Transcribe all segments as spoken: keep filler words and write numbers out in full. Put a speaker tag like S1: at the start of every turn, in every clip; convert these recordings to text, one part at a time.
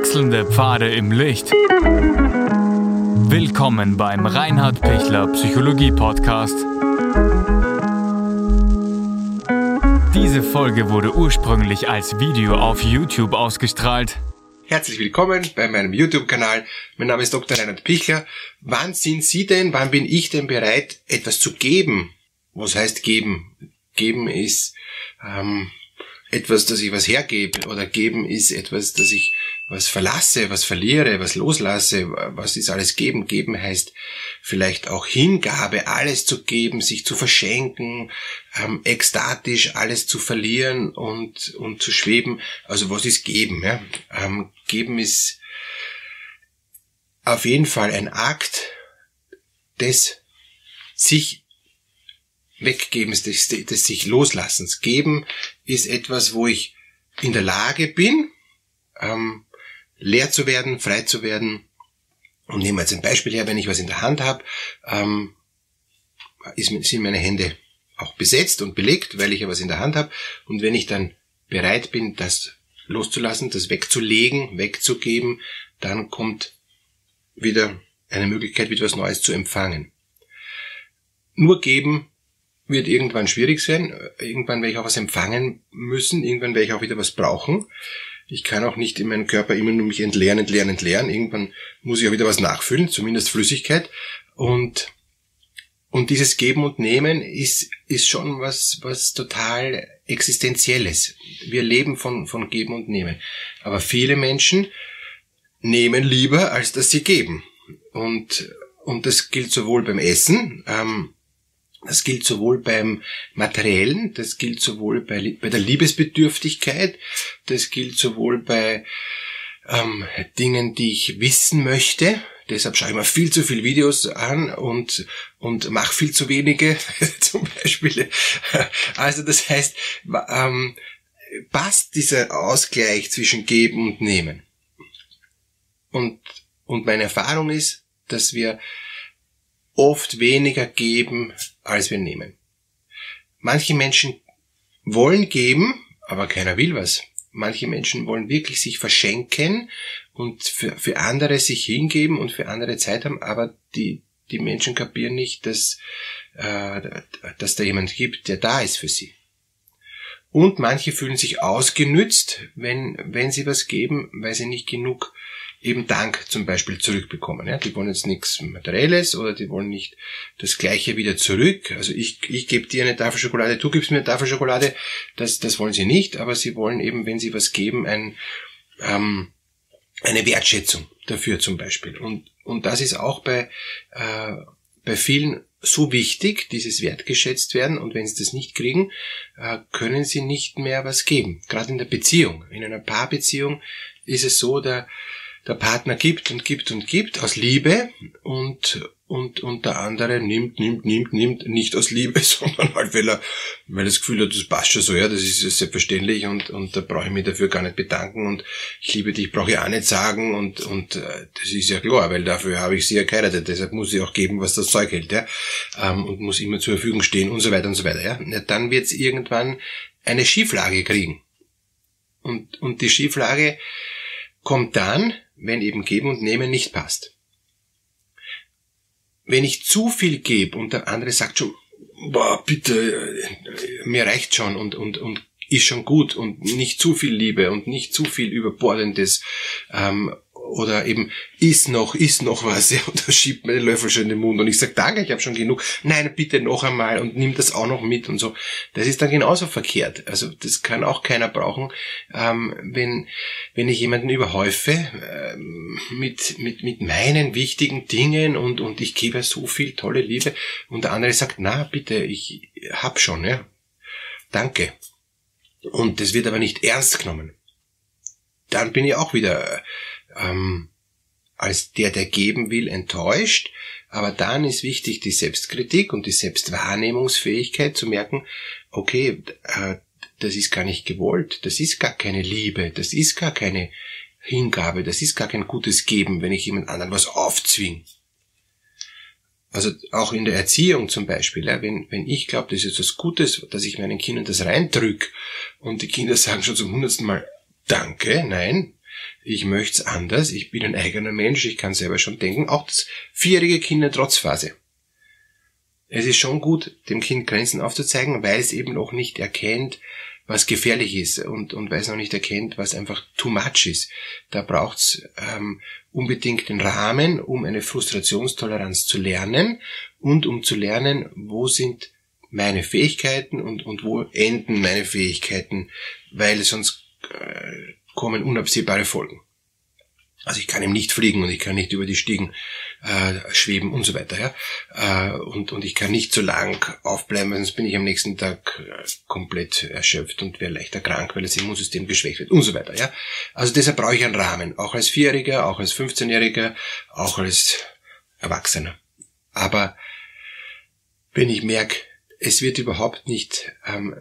S1: Wechselnde Pfade im Licht. Willkommen beim Reinhard Pichler Psychologie Podcast. Diese Folge wurde ursprünglich als Video auf YouTube ausgestrahlt.
S2: Herzlich willkommen bei meinem YouTube-Kanal. Mein Name ist Doktor Reinhard Pichler. Wann sind Sie denn, wann bin ich denn bereit, etwas zu geben? Was heißt geben? Geben ist ähm, etwas, dass ich was hergebe, oder geben ist etwas, dass ich was verlasse, was verliere, was loslasse. Was ist alles geben? Geben heißt vielleicht auch Hingabe, alles zu geben, sich zu verschenken, ähm, ekstatisch alles zu verlieren und und zu schweben. Also was ist geben? Ja? Ähm, geben ist auf jeden Fall ein Akt des sich Weggebens, des, des sich Loslassens. Geben ist etwas, wo ich in der Lage bin, ähm, leer zu werden, frei zu werden. Und nehmen wir jetzt ein Beispiel her, wenn ich was in der Hand habe, ähm, ist, sind meine Hände auch besetzt und belegt, weil ich ja was in der Hand habe. Und wenn ich dann bereit bin, das loszulassen, das wegzulegen, wegzugeben, dann kommt wieder eine Möglichkeit, wieder was Neues zu empfangen. Nur geben wird irgendwann schwierig sein. Irgendwann werde ich auch was empfangen müssen. Irgendwann werde ich auch wieder was brauchen. Ich kann auch nicht in meinem Körper immer nur mich entleeren, entleeren, entleeren. Irgendwann muss ich auch wieder was nachfüllen, zumindest Flüssigkeit. Und, und dieses Geben und Nehmen ist, ist schon was, was total Existenzielles. Wir leben von, von Geben und Nehmen. Aber viele Menschen nehmen lieber, als dass sie geben. Und, und das gilt sowohl beim Essen, ähm, das gilt sowohl beim Materiellen, das gilt sowohl bei, bei der Liebesbedürftigkeit, das gilt sowohl bei ähm, Dingen, die ich wissen möchte. Deshalb schaue ich mir viel zu viele Videos an und und mache viel zu wenige, zum Beispiel. Also das heißt, ähm, passt dieser Ausgleich zwischen Geben und Nehmen. Und und meine Erfahrung ist, dass wir oft weniger geben, als wir nehmen. Manche Menschen wollen geben, aber keiner will was. Manche Menschen wollen wirklich sich verschenken und für, für andere sich hingeben und für andere Zeit haben, aber die, die Menschen kapieren nicht, dass, äh, dass da jemand gibt, der da ist für sie. Und manche fühlen sich ausgenützt, wenn, wenn sie was geben, weil sie nicht genug eben Dank zum Beispiel zurückbekommen. Ja, die wollen jetzt nichts Materielles oder die wollen nicht das Gleiche wieder zurück. Also ich, ich gebe dir eine Tafel Schokolade, du gibst mir eine Tafel Schokolade. Das, das wollen sie nicht, aber sie wollen eben, wenn sie was geben, ein, ähm, eine Wertschätzung dafür zum Beispiel. Und, und das ist auch bei, äh, bei vielen so wichtig, dieses wertgeschätzt werden. Und wenn sie das nicht kriegen, äh, können sie nicht mehr was geben. Gerade in der Beziehung. In einer Paarbeziehung ist es so, der Der Partner gibt und gibt und gibt aus Liebe und und und der andere nimmt, nimmt, nimmt, nimmt, nicht aus Liebe, sondern halt, weil er, weil er das Gefühl hat, das passt schon so, ja, das ist selbstverständlich und und da brauche ich mich dafür gar nicht bedanken und ich liebe dich, brauche ich auch nicht sagen und und äh, das ist ja klar, weil dafür habe ich sie ja geheiratet, deshalb muss ich auch geben, was das Zeug hält, ja, ähm, und muss immer zur Verfügung stehen und so weiter und so weiter, ja. ja dann wird es irgendwann eine Schieflage kriegen und und die Schieflage kommt dann, wenn eben Geben und Nehmen nicht passt. Wenn ich zu viel gebe und der andere sagt schon, boah, bitte, mir reicht schon und, und, und ist schon gut und nicht zu viel Liebe und nicht zu viel Überbordendes, ähm, oder eben, ist noch, ist noch was, ja, und da schiebt mir den Löffel schon in den Mund und ich sage, danke, ich habe schon genug, nein, bitte noch einmal und nimm das auch noch mit und so. Das ist dann genauso verkehrt. Also das kann auch keiner brauchen, ähm, wenn wenn ich jemanden überhäufe ähm, mit mit mit meinen wichtigen Dingen und und ich gebe so viel tolle Liebe und der andere sagt, na bitte, ich hab schon, ja, danke. Und das wird aber nicht ernst genommen. Dann bin ich auch wieder ähm, als der, der geben will, enttäuscht. Aber dann ist wichtig die Selbstkritik und die Selbstwahrnehmungsfähigkeit zu merken, okay, äh, das ist gar nicht gewollt, das ist gar keine Liebe, das ist gar keine Hingabe, das ist gar kein gutes Geben, wenn ich jemand anderen was aufzwinge. Also auch in der Erziehung zum Beispiel, ja, wenn, wenn ich glaube, das ist etwas Gutes, dass ich meinen Kindern das reindrück und die Kinder sagen schon zum hundertsten Mal Danke, nein, ich möchte es anders, ich bin ein eigener Mensch, ich kann selber schon denken, auch das vierjährige Kind in der Trotzphase. Es ist schon gut, dem Kind Grenzen aufzuzeigen, weil es eben noch nicht erkennt, was gefährlich ist und, und weil es noch nicht erkennt, was einfach too much ist. Da braucht's ähm, unbedingt den Rahmen, um eine Frustrationstoleranz zu lernen und um zu lernen, wo sind meine Fähigkeiten und, und wo enden meine Fähigkeiten, weil sonst äh, kommen unabsehbare Folgen. Also ich kann eben nicht fliegen und ich kann nicht über die Stiegen äh, schweben und so weiter, ja. Äh, und, und ich kann nicht so lang aufbleiben, sonst bin ich am nächsten Tag äh, komplett erschöpft und wäre leichter krank, weil das Immunsystem geschwächt wird und so weiter, ja. Also deshalb brauche ich einen Rahmen, auch als Vierjähriger, auch als fünfzehnjähriger, auch als Erwachsener. Aber wenn ich merke, es wird überhaupt nicht ähm,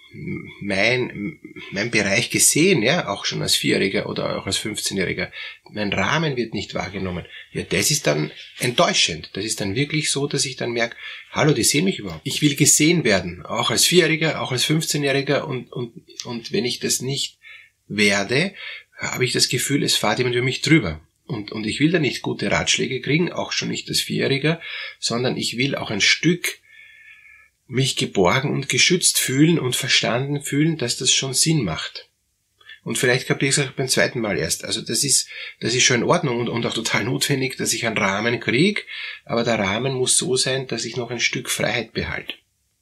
S2: mein mein Bereich gesehen, ja, auch schon als Vierjähriger oder auch als fünfzehnjähriger, mein Rahmen wird nicht wahrgenommen. Ja, das ist dann enttäuschend. Das ist dann wirklich so, dass ich dann merke, hallo, die sehen mich überhaupt. Ich will gesehen werden, auch als Vierjähriger, auch als fünfzehnjähriger und und und wenn ich das nicht werde, habe ich das Gefühl, es fährt jemand über mich drüber. Und und ich will da nicht gute Ratschläge kriegen, auch schon nicht als Vierjähriger, sondern ich will auch ein Stück mich geborgen und geschützt fühlen und verstanden fühlen, dass das schon Sinn macht. Und vielleicht kapiere ich es auch beim zweiten Mal erst. Also das ist, das ist schon in Ordnung und, und auch total notwendig, dass ich einen Rahmen kriege, aber der Rahmen muss so sein, dass ich noch ein Stück Freiheit behalte.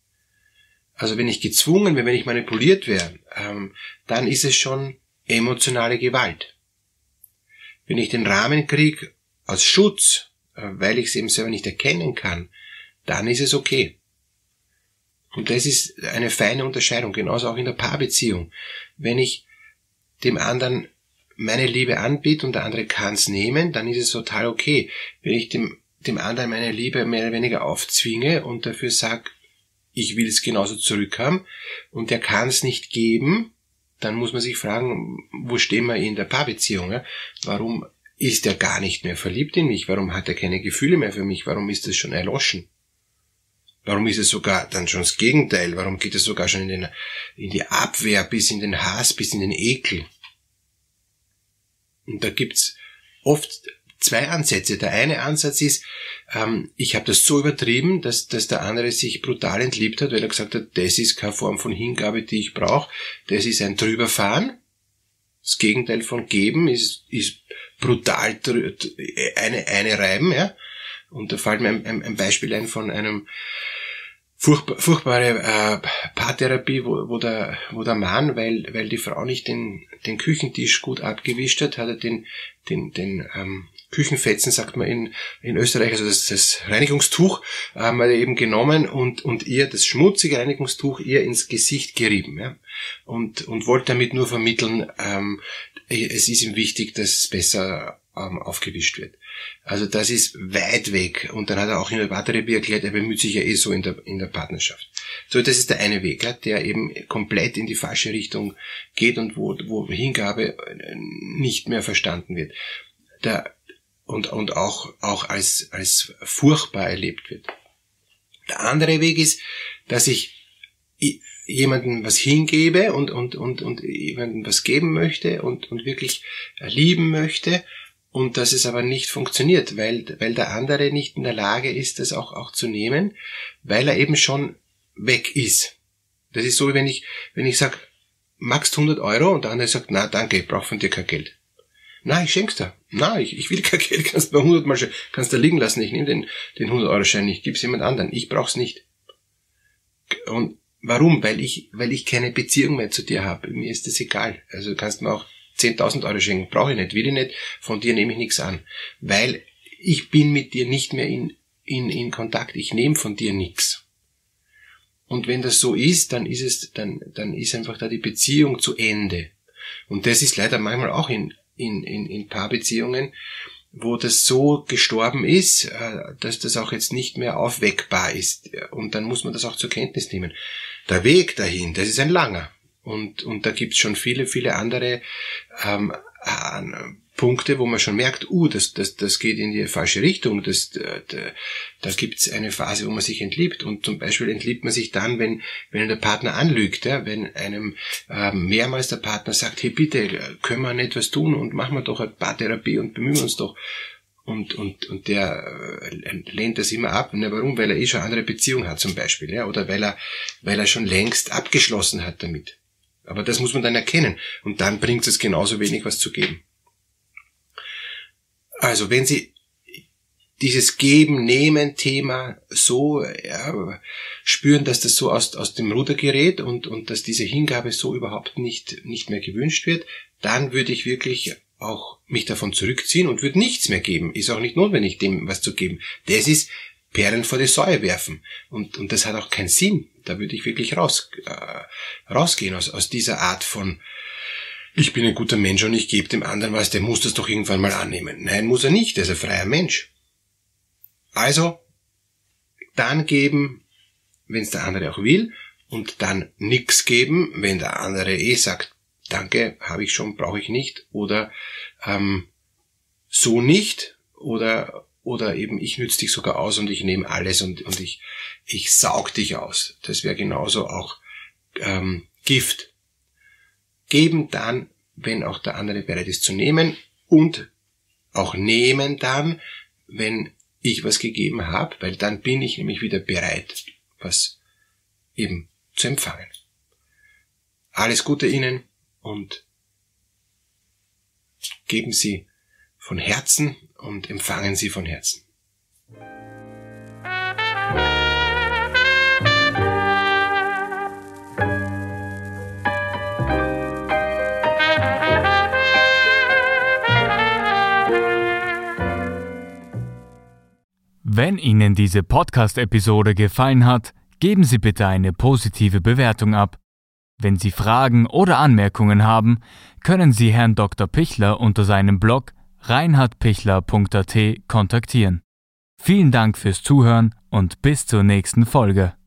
S2: Also wenn ich gezwungen werde, wenn ich manipuliert werde, ähm, dann ist es schon emotionale Gewalt. Wenn ich den Rahmen kriege aus Schutz, äh, weil ich es eben selber nicht erkennen kann, dann ist es okay. Und das ist eine feine Unterscheidung, genauso auch in der Paarbeziehung. Wenn ich dem anderen meine Liebe anbiete und der andere kann es nehmen, dann ist es total okay. Wenn ich dem, dem anderen meine Liebe mehr oder weniger aufzwinge und dafür sage, ich will es genauso zurückhaben und der kann es nicht geben, dann muss man sich fragen, wo stehen wir in der Paarbeziehung? Ja? Warum ist er gar nicht mehr verliebt in mich? Warum hat er keine Gefühle mehr für mich? Warum ist das schon erloschen? Warum ist es sogar dann schon das Gegenteil? Warum geht es sogar schon in, den, in die Abwehr, bis in den Hass, bis in den Ekel? Und da gibt's oft zwei Ansätze. Der eine Ansatz ist, ähm, ich habe das so übertrieben, dass, dass der andere sich brutal entliebt hat, weil er gesagt hat, das ist keine Form von Hingabe, die ich brauche. Das ist ein Drüberfahren. Das Gegenteil von geben ist, ist brutal eine, eine reiben, ja. Und da fällt mir ein, ein, ein Beispiel ein von einem furchtbar, furchtbare äh, Paartherapie, wo, wo der, wo der Mann, weil, weil die Frau nicht den, den Küchentisch gut abgewischt hat, hat er den, den, den, ähm, Küchenfetzen, sagt man in, in Österreich, also das, das Reinigungstuch, ähm, hat er eben genommen und, und ihr, das schmutzige Reinigungstuch, ihr ins Gesicht gerieben, ja. Und, und wollte damit nur vermitteln, ähm, es ist ihm wichtig, dass es besser ähm, aufgewischt wird. Also das ist weit weg. Und dann hat er auch in der Paartherapie erklärt, er bemüht sich ja eh so in der, in der Partnerschaft. So, das ist der eine Weg, ja, der eben komplett in die falsche Richtung geht und wo, wo Hingabe nicht mehr verstanden wird. Der, und, und auch, auch als, als furchtbar erlebt wird. Der andere Weg ist, dass ich jemandem was hingebe und, und, und, und jemandem was geben möchte und, und wirklich lieben möchte. Und dass es aber nicht funktioniert, weil, weil der andere nicht in der Lage ist, das auch, auch zu nehmen, weil er eben schon weg ist. Das ist so, wie wenn ich, wenn ich sage, magst hundert Euro und der andere sagt, na danke, ich brauche von dir kein Geld. Na, ich schenk's dir. Na, ich, ich will kein Geld, kannst du hundert Mal, kannst du liegen lassen, ich nehme den, den hundert Euro Schein nicht, gib's jemand anderen, ich brauch's nicht. Und warum? Weil ich, weil ich keine Beziehung mehr zu dir habe, mir ist das egal. Also du kannst mir auch zehntausend Euro schenken, brauche ich nicht, will ich nicht, von dir nehme ich nichts an. Weil ich bin mit dir nicht mehr in, in, in Kontakt, ich nehme von dir nichts. Und wenn das so ist, dann ist es, dann, dann ist einfach da die Beziehung zu Ende. Und das ist leider manchmal auch in, in, in, in Paarbeziehungen, wo das so gestorben ist, dass das auch jetzt nicht mehr aufweckbar ist. Und dann muss man das auch zur Kenntnis nehmen. Der Weg dahin, das ist ein langer. Und, und da gibt's schon viele, viele andere ähm, Punkte, wo man schon merkt, uh, das, das, das geht in die falsche Richtung, das, da, da, da gibt's eine Phase, wo man sich entliebt. Und zum Beispiel entliebt man sich dann, wenn, wenn der Partner anlügt, ja? Wenn einem äh, mehrmals der Partner sagt, hey bitte, können wir nicht was tun und machen wir doch eine Paartherapie und bemühen wir uns doch. Und, und, und der äh, lehnt das immer ab. Na, warum? Weil er eh schon eine andere Beziehung hat zum Beispiel, ja? Oder weil er, weil er schon längst abgeschlossen hat damit. Aber das muss man dann erkennen. Und dann bringt es genauso wenig, was zu geben. Also wenn Sie dieses Geben-Nehmen-Thema so ja, spüren, dass das so aus, aus dem Ruder gerät und, und dass diese Hingabe so überhaupt nicht, nicht mehr gewünscht wird, dann würde ich wirklich auch mich davon zurückziehen und würde nichts mehr geben. Ist auch nicht notwendig, dem was zu geben. Das ist Perlen vor die Säue werfen. Und, und das hat auch keinen Sinn. Da würde ich wirklich raus, äh, rausgehen aus, aus dieser Art von ich bin ein guter Mensch und ich gebe dem anderen was, der muss das doch irgendwann mal annehmen. Nein, muss er nicht, er ist ein freier Mensch. Also, dann geben, wenn es der andere auch will, und dann nix geben, wenn der andere eh sagt, danke, habe ich schon, brauche ich nicht, oder ähm, so nicht, oder oder eben ich nütze dich sogar aus und ich nehme alles und und ich ich saug dich aus. Das wäre genauso auch ähm, Gift. Geben dann, wenn auch der andere bereit ist zu nehmen, und auch nehmen dann, wenn ich was gegeben habe, weil dann bin ich nämlich wieder bereit, was eben zu empfangen. Alles Gute Ihnen und geben Sie von Herzen und empfangen Sie von Herzen.
S1: Wenn Ihnen diese Podcast-Episode gefallen hat, geben Sie bitte eine positive Bewertung ab. Wenn Sie Fragen oder Anmerkungen haben, können Sie Herrn Doktor Pichler unter seinem Blog reinhard pichler punkt a t kontaktieren. Vielen Dank fürs Zuhören und bis zur nächsten Folge.